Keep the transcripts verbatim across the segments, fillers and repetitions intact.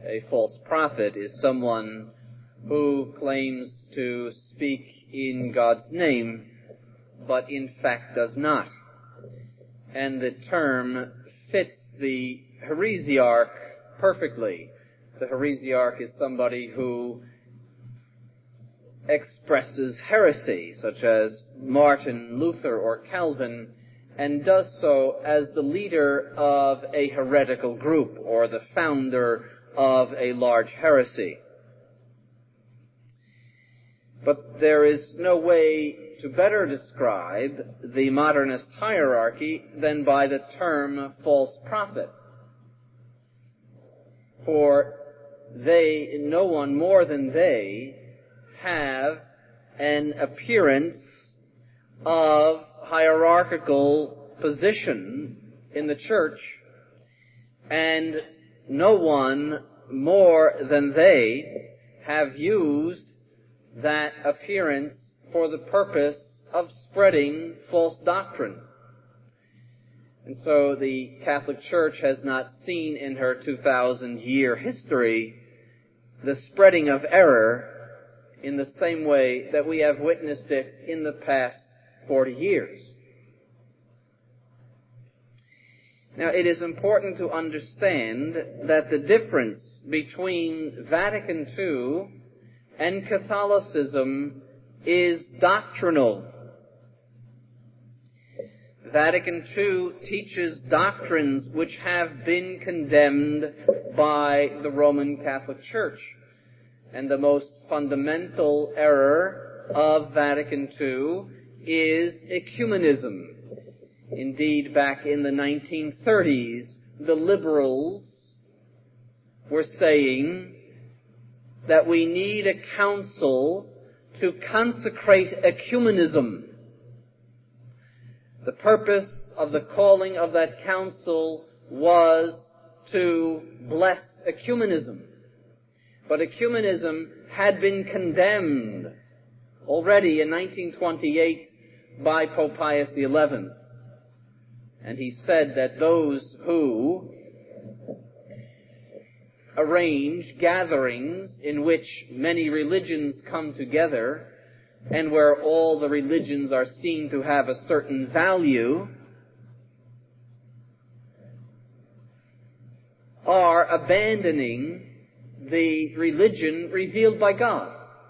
A false prophet is someone who claims to speak in God's name, but in fact does not. And the term fits the heresiarch perfectly. The heresiarch is somebody who expresses heresy, such as Martin Luther or Calvin, and does so as the leader of a heretical group or the founder of a large heresy. But there is no way to better describe the modernist hierarchy than by the term false prophet. For they, no one more than they, have an appearance of hierarchical position in the church, and no one more than they have used that appearance for the purpose of spreading false doctrine. And so the Catholic Church has not seen in her two thousand year history the spreading of error in the same way that we have witnessed it in the past forty years. Now, it is important to understand that the difference between Vatican Two and Catholicism is doctrinal. Vatican Two teaches doctrines which have been condemned by the Roman Catholic Church. And the most fundamental error of Vatican Two is ecumenism. Indeed, back in the nineteen thirties, the liberals were saying that we need a council to consecrate ecumenism. The purpose of the calling of that council was to bless ecumenism. But ecumenism had been condemned already in nineteen twenty-eight by Pope Pius the eleventh. And he said that those who arrange gatherings in which many religions come together and where all the religions are seen to have a certain value are abandoning the religion revealed by God.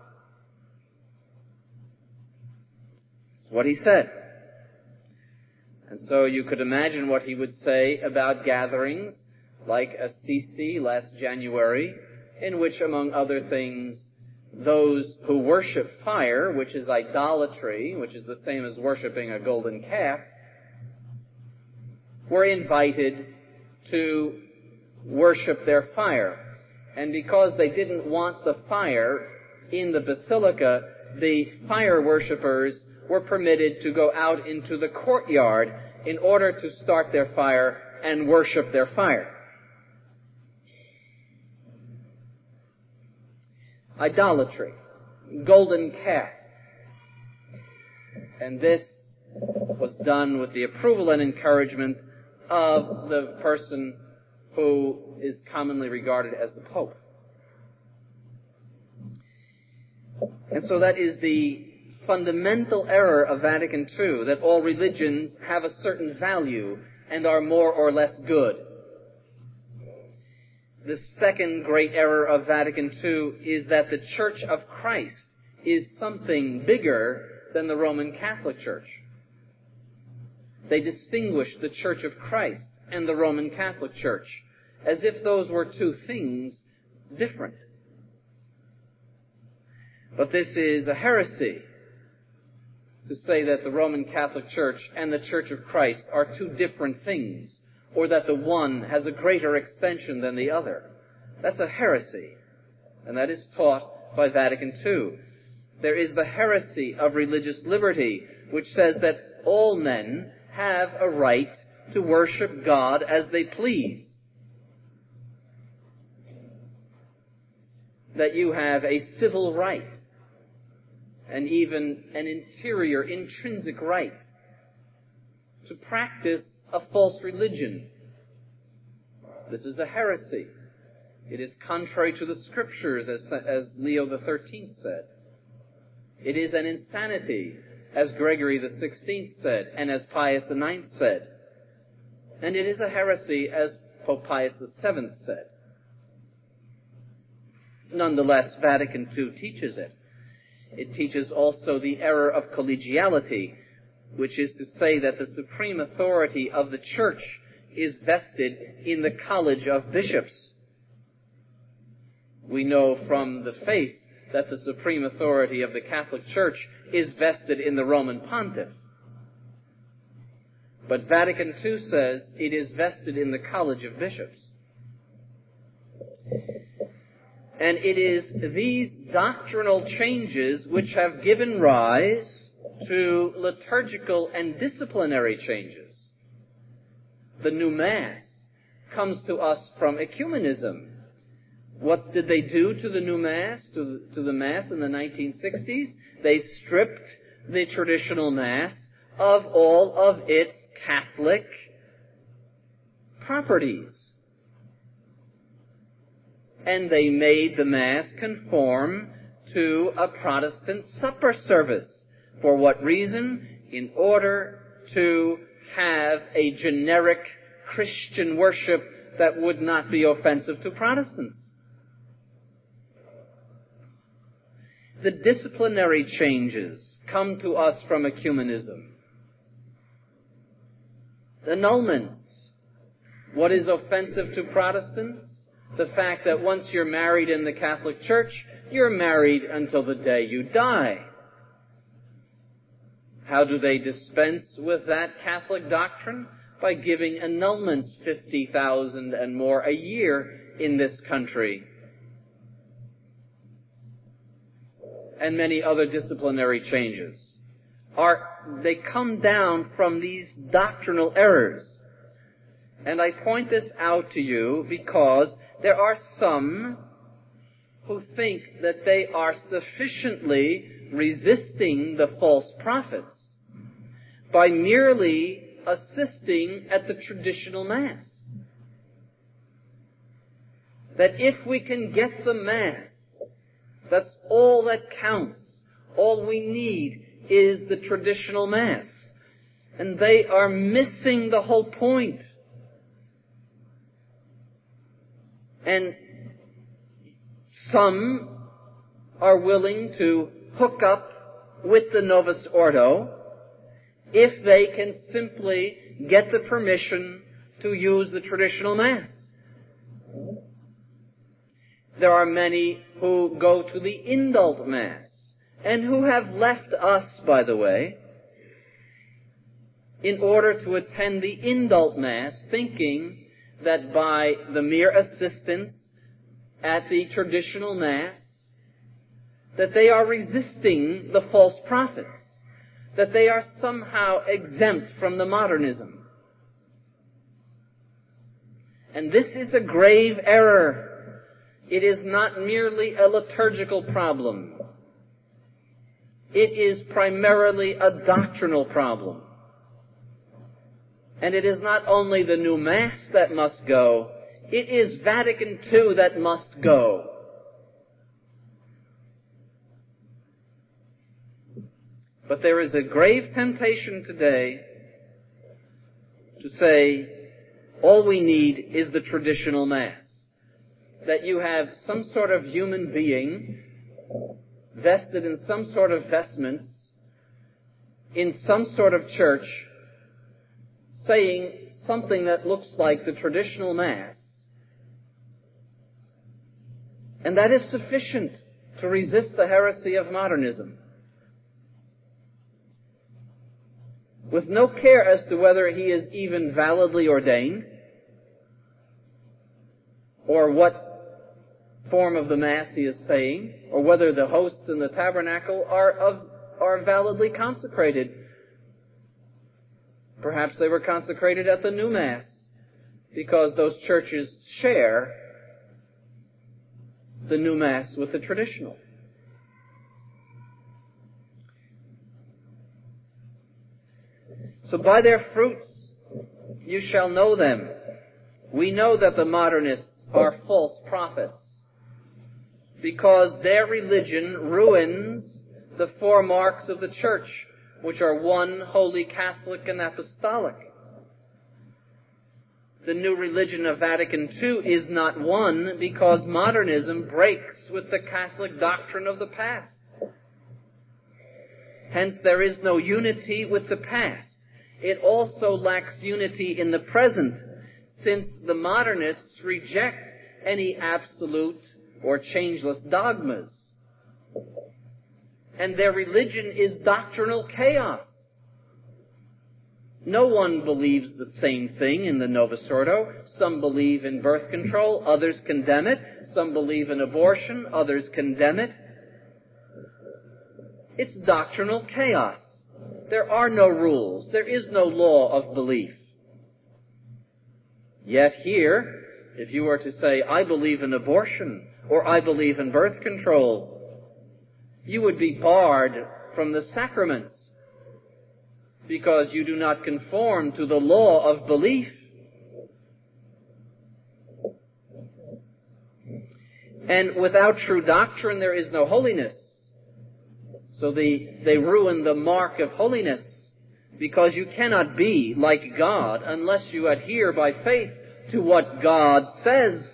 That's what he said. And so you could imagine what he would say about gatherings like Assisi last January, in which, among other things, those who worship fire, which is idolatry, which is the same as worshiping a golden calf, were invited to worship their fire. And because they didn't want the fire in the basilica, the fire worshippers were permitted to go out into the courtyard in order to start their fire and worship their fire. Idolatry, golden calf. And this was done with the approval and encouragement of the person who is commonly regarded as the Pope. And so that is the fundamental error of Vatican Two, that all religions have a certain value and are more or less good. The second great error of Vatican Two is that the Church of Christ is something bigger than the Roman Catholic Church. They distinguish the Church of Christ and the Roman Catholic Church as if those were two things different. But this is a heresy to say that the Roman Catholic Church and the Church of Christ are two different things, or that the one has a greater extension than the other. That's a heresy, and that is taught by Vatican Two. There is the heresy of religious liberty, which says that all men have a right to worship God as they please. That you have a civil right, and even an interior, intrinsic right, to practice a false religion. This is a heresy. It is contrary to the Scriptures, as, as Leo the thirteenth said. It is an insanity, as Gregory the sixteenth said, and as Pius the ninth said. And it is a heresy, as Pope Pius the seventh said. Nonetheless, Vatican two teaches it. It teaches also the error of collegiality, which is to say that the supreme authority of the Church is vested in the College of Bishops. We know from the faith that the supreme authority of the Catholic Church is vested in the Roman Pontiff. But Vatican two says it is vested in the College of Bishops. And it is these doctrinal changes which have given rise to liturgical and disciplinary changes. The new Mass comes to us from ecumenism. What did they do to the new Mass, to, to the Mass in the nineteen sixties? They stripped the traditional Mass of all of its Catholic properties. And they made the Mass conform to a Protestant supper service. For what reason? In order to have a generic Christian worship that would not be offensive to Protestants. The disciplinary changes come to us from ecumenism. Annulments. What is offensive to Protestants? The fact that once you're married in the Catholic Church, you're married until the day you die. How do they dispense with that Catholic doctrine? By giving annulments fifty thousand and more a year in this country. And many other disciplinary changes. Are, they come down from these doctrinal errors. And I point this out to you because there are some who think that they are sufficiently resisting the false prophets by merely assisting at the traditional Mass. That if we can get the Mass, that's all that counts. All we need is the traditional Mass. And they are missing the whole point. And some are willing to hook up with the Novus Ordo if they can simply get the permission to use the traditional Mass. There are many who go to the indult Mass, and who have left us, by the way, in order to attend the indult Mass, thinking that by the mere assistance at the traditional Mass, that they are resisting the false prophets, that they are somehow exempt from the modernism. And this is a grave error. It is not merely a liturgical problem. It is primarily a doctrinal problem. And it is not only the new Mass that must go, it is Vatican two that must go. But there is a grave temptation today to say, all we need is the traditional Mass. That you have some sort of human being vested in some sort of vestments, in some sort of church, saying something that looks like the traditional Mass, and that is sufficient to resist the heresy of modernism. With no care as to whether he is even validly ordained, or what form of the Mass he is saying, or whether the hosts in the tabernacle are of, are validly consecrated. Perhaps they were consecrated at the new Mass, because those churches share the new Mass with the traditional. So by their fruits you shall know them. We know that the modernists are false prophets, because their religion ruins the four marks of the Church, which are one, holy, Catholic, and apostolic. The new religion of Vatican Two is not one because modernism breaks with the Catholic doctrine of the past. Hence, there is no unity with the past. It also lacks unity in the present, since the modernists reject any absolute or changeless dogmas. And their religion is doctrinal chaos. No one believes the same thing in the Novus Ordo. Some believe in birth control, others condemn it. Some believe in abortion, others condemn it. It's doctrinal chaos. There are no rules. There is no law of belief. Yet here, if you were to say, I believe in abortion, or I believe in birth control, you would be barred from the sacraments because you do not conform to the law of belief. And without true doctrine, there is no holiness. So they, they ruin the mark of holiness, because you cannot be like God unless you adhere by faith to what God says.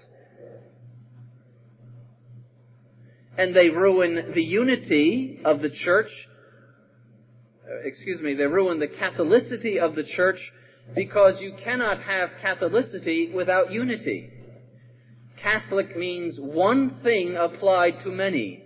And they ruin the unity of the church, excuse me, they ruin the Catholicity of the church, because you cannot have Catholicity without unity. Catholic means one thing applied to many.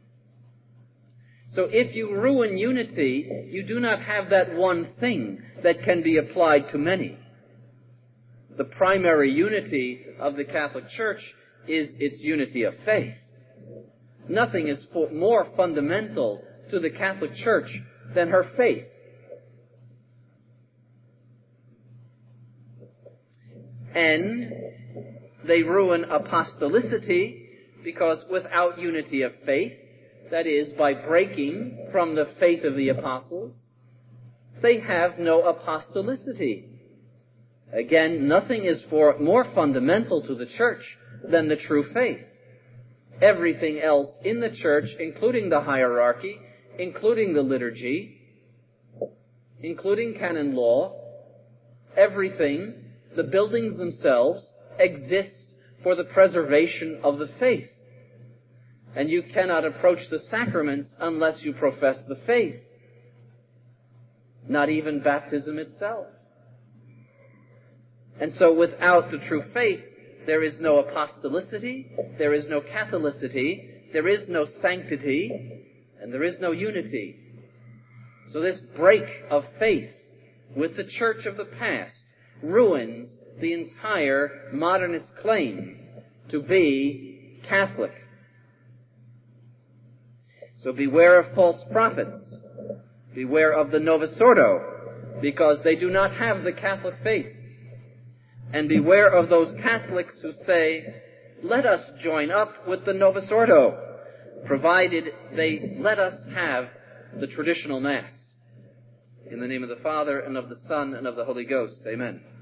So if you ruin unity, you do not have that one thing that can be applied to many. The primary unity of the Catholic Church is its unity of faith. Nothing is more fundamental to the Catholic Church than her faith. And they ruin apostolicity, because without unity of faith, that is, by breaking from the faith of the apostles, they have no apostolicity. Again, nothing is for, more fundamental to the church than the true faith. Everything else in the church, including the hierarchy, including the liturgy, including canon law, everything, the buildings themselves, exist for the preservation of the faith. And you cannot approach the sacraments unless you profess the faith. Not even baptism itself. And so without the true faith, there is no apostolicity, there is no Catholicity, there is no sanctity, and there is no unity. So this break of faith with the church of the past ruins the entire modernist claim to be Catholic. So beware of false prophets. Beware of the Novus Ordo, because they do not have the Catholic faith. And beware of those Catholics who say, let us join up with the Novus Ordo, provided they let us have the traditional Mass. In the name of the Father, and of the Son, and of the Holy Ghost. Amen.